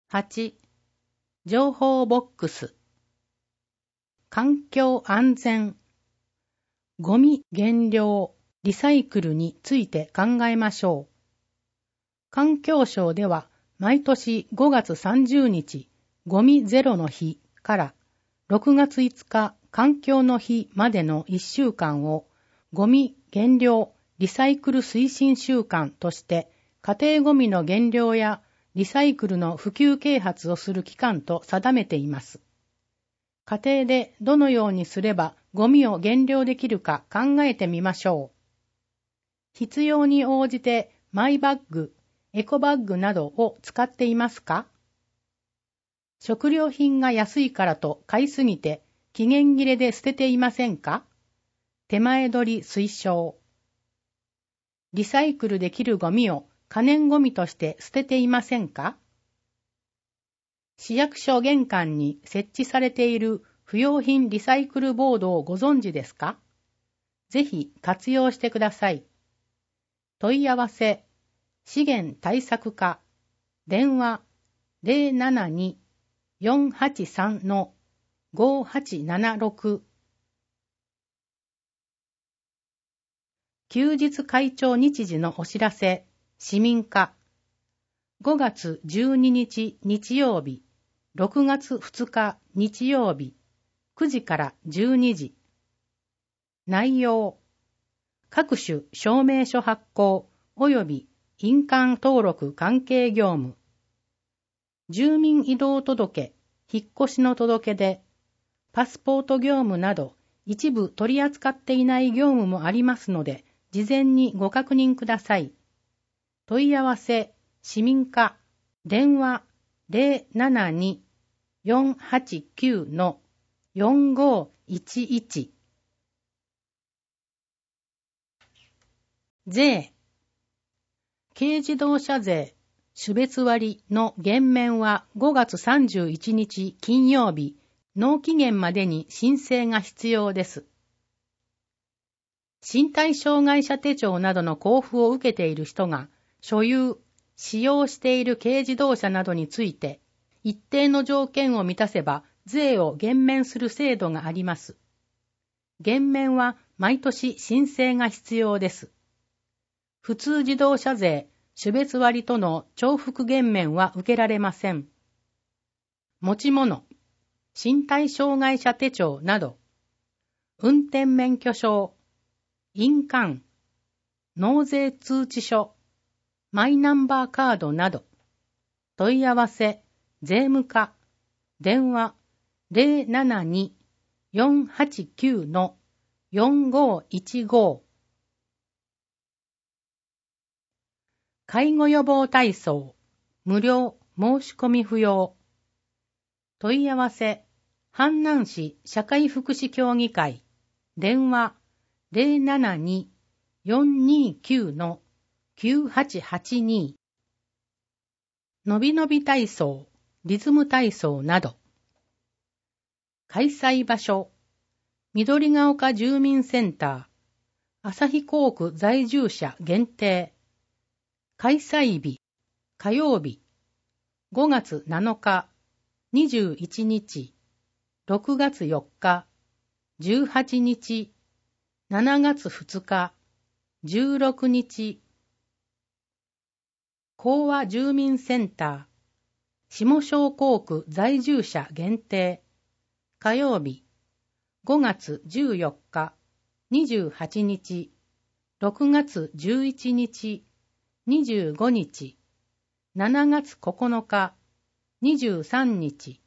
8. 情報ボックス。環境安全。ゴミ減量、リサイクルについて考えましょう。環境省では毎年5月30日、ゴミゼロの日から6月5日、環境の日までの1週間をゴミ減量、リサイクル推進週間として家庭ゴミの減量やリサイクルの普及啓発をする期間と定めています。家庭でどのようにすればゴミを減量できるか考えてみましょう。必要に応じてマイバッグ、エコバッグなどを使っていますか？食料品が安いからと買いすぎて期限切れで捨てていませんか？手前取り推奨。リサイクルできるゴミを可燃ゴミとして捨てていませんか？市役所玄関に設置されている不用品リサイクルボードをご存知ですか？ぜひ活用してください。問い合わせ、資源対策課、電話 072-483-5876。休日会長日時のお知らせ、市民課。5月12日日曜日、6月2日日曜日、9時から12時。内容、各種証明書発行及び印鑑登録関係業務。住民移動届、引っ越しの届け出、パスポート業務など一部取り扱っていない業務もありますので、事前にご確認ください。問い合わせ、市民課、電話 072-489-4511。税。軽自動車税、種別割の減免は5月31日金曜日、納期限までに申請が必要です。身体障害者手帳などの交付を受けている人が、所有、使用している軽自動車などについて、一定の条件を満たせば、税を減免する制度があります。減免は毎年申請が必要です。普通自動車税、種別割との重複減免は受けられません。持ち物、身体障害者手帳など、運転免許証、印鑑、納税通知書、マイナンバーカードなど、問い合わせ、税務課、電話 072-489-4515。介護予防体操、無料、申し込み不要。問い合わせ、阪南市社会福祉協議会、電話 072-429-9882。のびのび体操、リズム体操など。開催場所、緑が丘住民センター、旭港区在住者限定。開催日、火曜日、5月7日、21日、6月4日、18日、7月2日、16日。講和住民センター、下庄港区在住者限定。火曜日、5月14日、28日、6月11日、25日、7月9日、23日。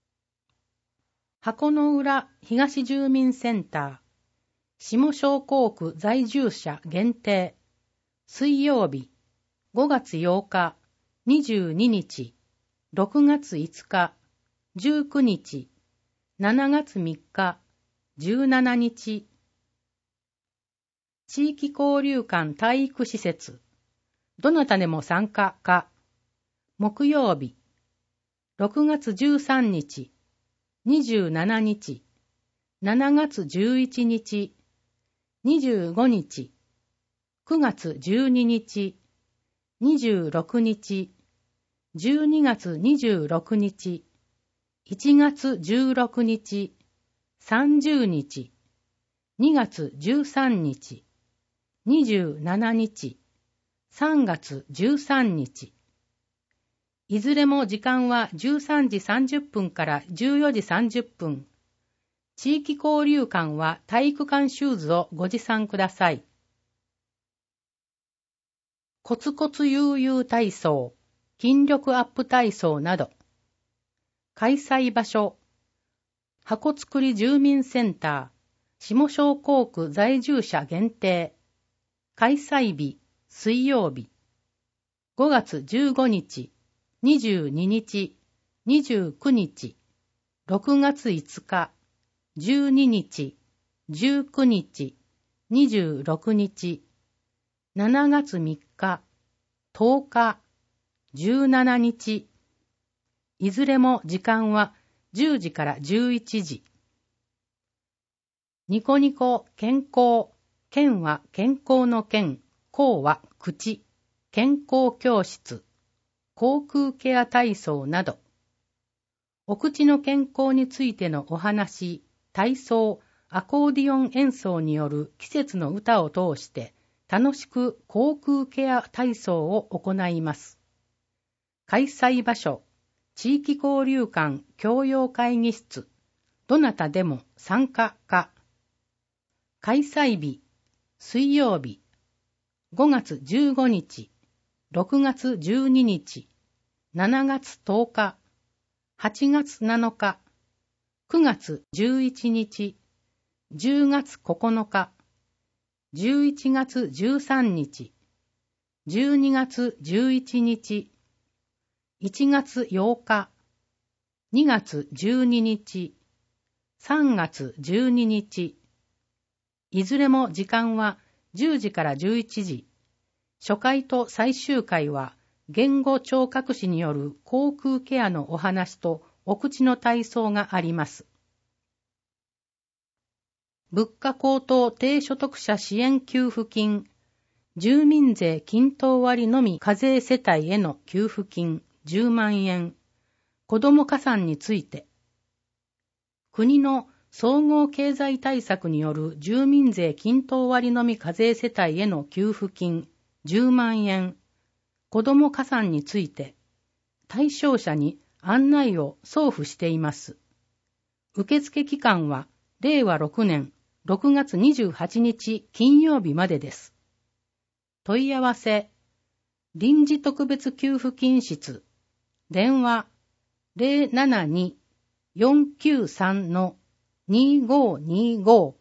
箱の浦東住民センター、下庄港区在住者限定。水曜日、5月8日、22日、6月5日、19日、7月3日、17日。地域交流館体育施設、どなたでも参加か。木曜日、6月13日、27日、7月11日、25日、9月12日、26日、 12月26日、1月16日、30日、2月13日、27日、3月13日。いずれも時間は13時30分から14時30分。地域交流館は体育館シューズをご持参ください。コツコツ悠々体操、筋力アップ体操など。開催場所、箱作り住民センター、下庄校区在住者限定。開催日、水曜日。5月15日、22日、29日、6月5日、12日、19日、26日、7月3日、10日、17日。いずれも時間は10時から11時。ニコニコ健康、健は健康の健、口は口、健康教室。口腔ケア体操など、お口の健康についてのお話、体操、アコーディオン演奏による季節の歌を通して楽しく口腔ケア体操を行います。開催場所、地域交流館教養会議室、どなたでも参加可。開催日、水曜日、5月15日、6月12日、7月10日、8月7日、9月11日、10月9日、11月13日、12月11日、1月8日、2月12日、3月12日。いずれも時間は10時から11時。初回と最終回は言語聴覚士による口腔ケアのお話とお口の体操があります。物価高騰低所得者支援給付金、住民税均等割のみ課税世帯への給付金10万円、子ども加算について、国の総合経済対策による住民税均等割のみ課税世帯への給付金10万円、子ども加算について、対象者に案内を送付しています。受付期間は令和6年6月28日金曜日までです。問い合わせ、臨時特別給付金室、電話 072-493-2525。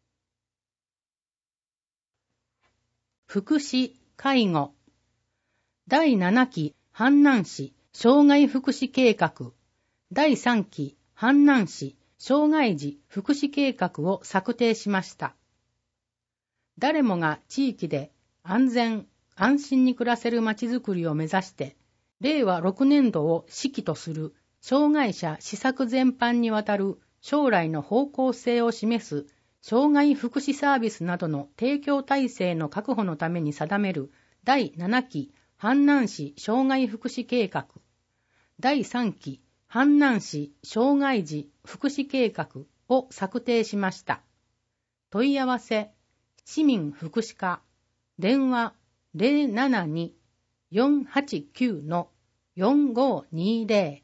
福祉、介護。第7期阪南市障害福祉計画、第3期阪南市障害児福祉計画を策定しました。誰もが地域で安全・安心に暮らせるまちづくりを目指して、令和6年度を指揮とする障害者施策全般にわたる将来の方向性を示す障害福祉サービスなどの提供体制の確保のために定める第7期阪南市障害福祉計画、第3期阪南市障害児福祉計画を策定しました。問い合わせ、市民福祉課、電話 072-489-4520。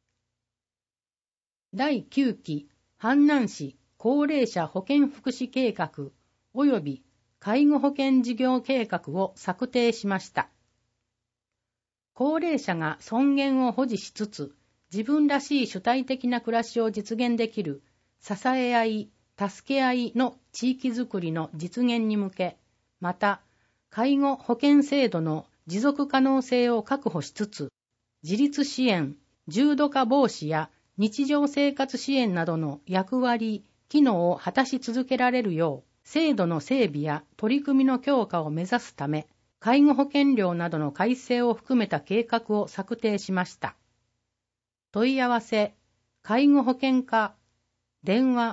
第9期阪南市高齢者保健福祉計画及び介護保険事業計画を策定しました。高齢者が尊厳を保持しつつ、自分らしい主体的な暮らしを実現できる支え合い、助け合いの地域づくりの実現に向け、また、介護保険制度の持続可能性を確保しつつ、自立支援、重度化防止や日常生活支援などの役割、機能を果たし続けられるよう、制度の整備や取り組みの強化を目指すため、介護保険料などの改正を含めた計画を策定しました。問い合わせ、介護保険課、電話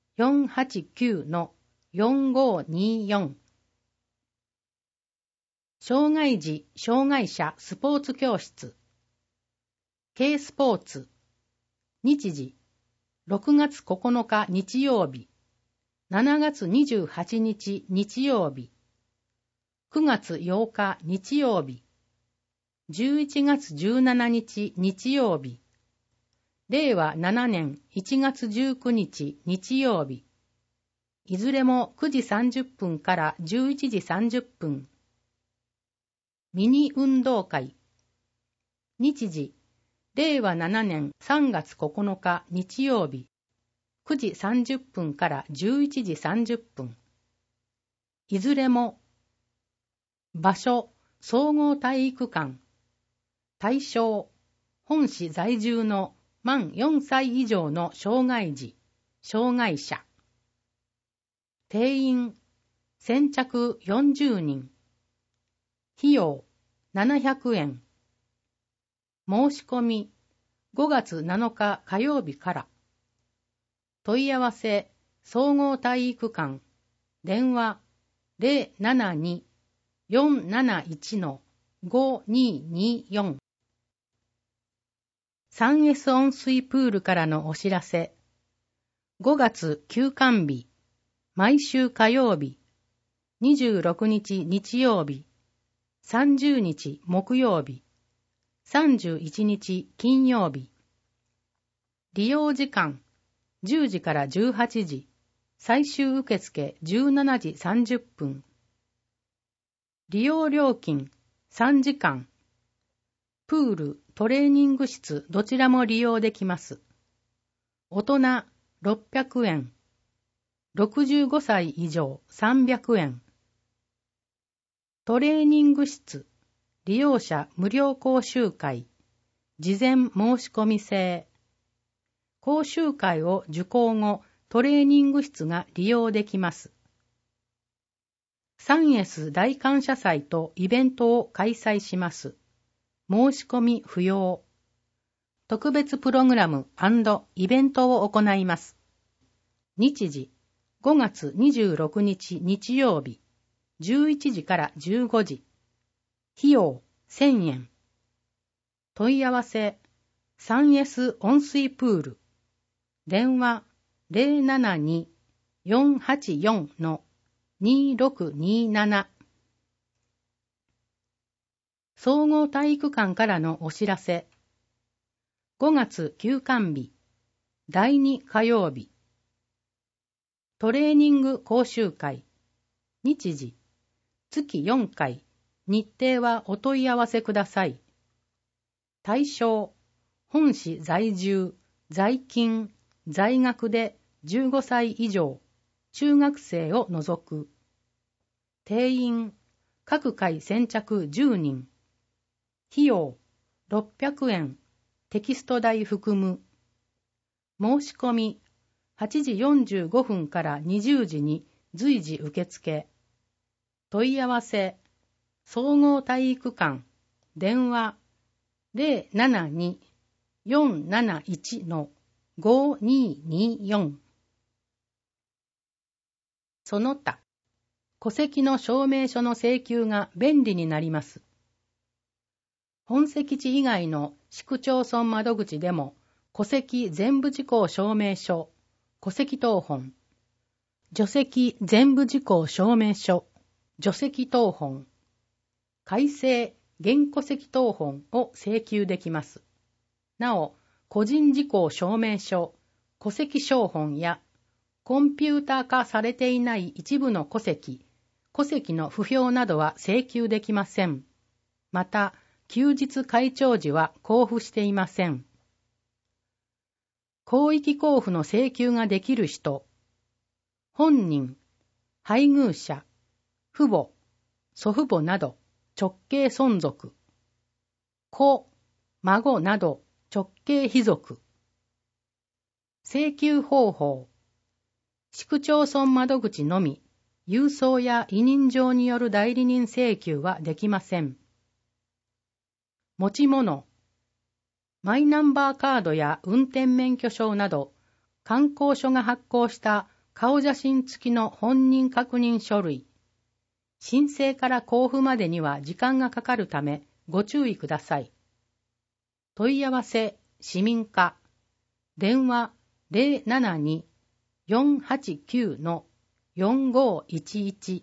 072-489-4524。 障害児・障害者スポーツ教室 K スポーツ日時6月9日日曜日7月28日日曜日9月8日日曜日11月17日日曜日令和7年1月19日日曜日いずれも9時30分から11時30分ミニ運動会日時令和7年3月9日日曜日9時30分から11時30分いずれも場所総合体育館対象本市在住の満4歳以上の障害児・障害者定員先着40人費用700円申し込み5月7日火曜日から問い合わせ総合体育館電話 072-471-5224 3S 温水プールからのお知らせ5月休館日毎週火曜日26日日曜日30日木曜日31日金曜日利用時間10時から18時最終受付17時30分利用料金3時間プール、トレーニング室どちらも利用できます大人600円65歳以上300円トレーニング室利用者無料講習会事前申し込み制講習会を受講後トレーニング室が利用できます 3S 大感謝祭とイベントを開催します申し込み不要特別プログラム&イベントを行います日時5月26日日曜日11時から15時費用1000円問い合わせ 3S 温水プール電話 072-484-2627 総合体育館からのお知らせ5月休館日第2火曜日トレーニング講習会日時月4回日程はお問い合わせください対象本市在住在勤在学で15歳以上中学生を除く定員各回先着10人費用600円テキスト代含む申し込み8時45分から20時に随時受付問い合わせ総合体育館電話 072-471-5224 その他戸籍の証明書の請求が便利になります本籍地以外の市区町村窓口でも戸籍全部事項証明書戸籍謄本除籍全部事項証明書除籍謄本改正現戸籍謄本を請求できますなお個人事項証明書戸籍証本やコンピューター化されていない一部の戸籍の不評などは請求できませんまた休日開帳時は交付していません広域交付の請求ができる人本人配偶者父母祖父母など直系孫族子孫など直系卑属請求方法市区町村窓口のみ郵送や委任状による代理人請求はできません持ち物マイナンバーカードや運転免許証など観光所が発行した顔写真付きの本人確認書類申請から交付までには時間がかかるためご注意ください。問い合わせ市民課電話 072-489-4511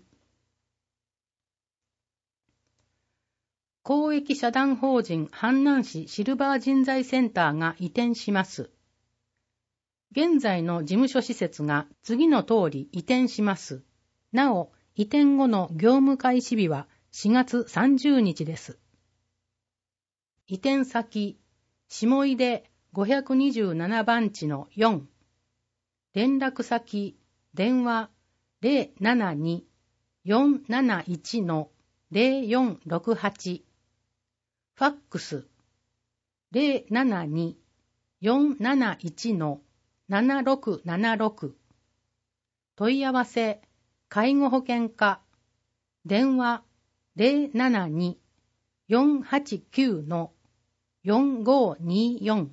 公益社団法人阪南市シルバー人材センターが移転します。現在の事務所施設が次の通り移転します。なお、移転後の業務開始日は4月30日です。移転先、下出527番地の4。連絡先、電話 072-471-0468。ファックス 072-471-7676。問い合わせ、介護保険課電話 072-489-4524。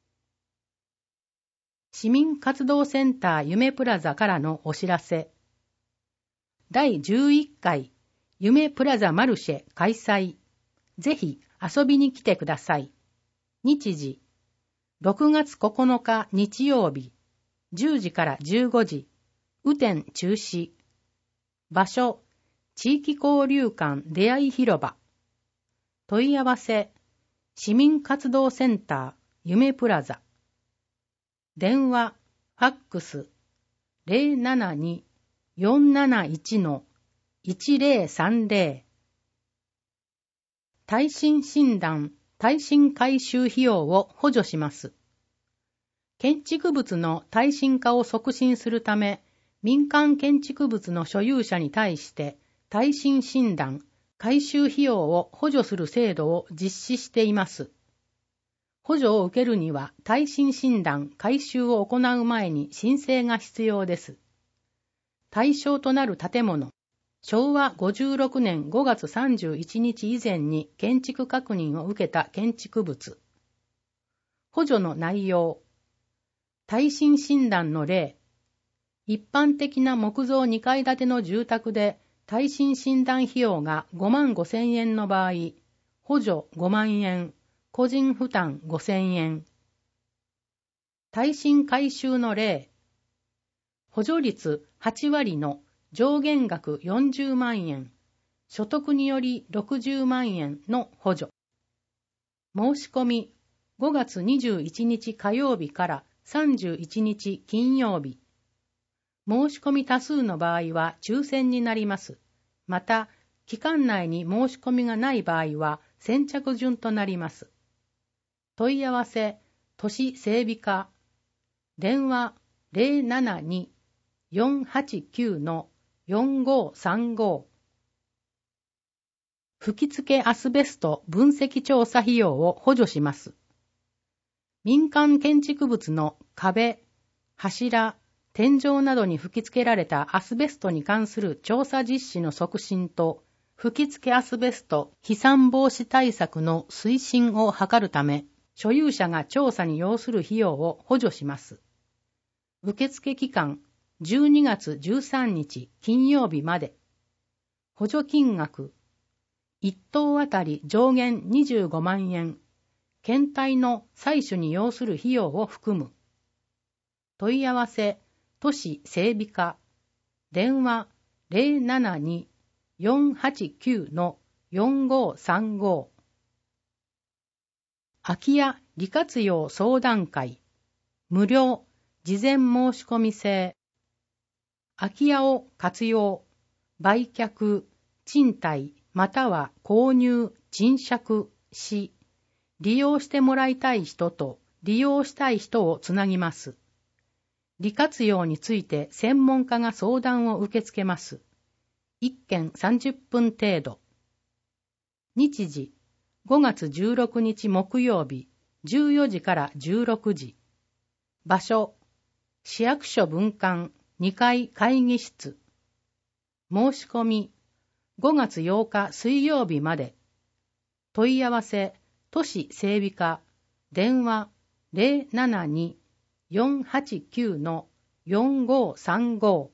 市民活動センター夢プラザからのお知らせ。第11回夢プラザマルシェ開催。ぜひ遊びに来てください。日時、6月9日日曜日、10時から15時、雨天中止。場所、地域交流館出会い広場。問い合わせ、市民活動センター夢プラザ。電話、ファックス、072-471-1030。耐震診断、耐震改修費用を補助します。建築物の耐震化を促進するため、民間建築物の所有者に対して耐震診断、改修費用を補助する制度を実施しています。補助を受けるには耐震診断、改修を行う前に申請が必要です。対象となる建物、昭和56年5月31日以前に建築確認を受けた建築物。補助の内容、耐震診断の例、一般的な木造2階建ての住宅で耐震診断費用が5万5千円の場合、補助5万円、個人負担5千円。耐震改修の例、補助率8割の上限額40万円、所得により60万円の補助。申し込み、5月21日火曜日から31日金曜日。申し込み多数の場合は抽選になります。また、期間内に申し込みがない場合は先着順となります。問い合わせ、都市整備課、電話 072-489-4535。吹き付けアスベスト分析調査費用を補助します。民間建築物の壁、柱、天井などに吹き付けられたアスベストに関する調査実施の促進と、吹き付けアスベスト飛散防止対策の推進を図るため、所有者が調査に要する費用を補助します。受付期間、12月13日金曜日まで。補助金額、1棟あたり上限25万円。検体の採取に要する費用を含む。問い合わせ、都市整備課、電話 072-489-4535。空き家利活用相談会、無料、事前申し込み制。空き家を活用、売却、賃貸または購入、賃借し、利用してもらいたい人と利用したい人をつなぎます。利活用について専門家が相談を受け付けます。1件30分程度。日時、5月16日木曜日、14時から16時。場所、市役所分館2階会議室。申し込み、5月8日水曜日まで。問い合わせ、都市整備課、電話 072-489-4535。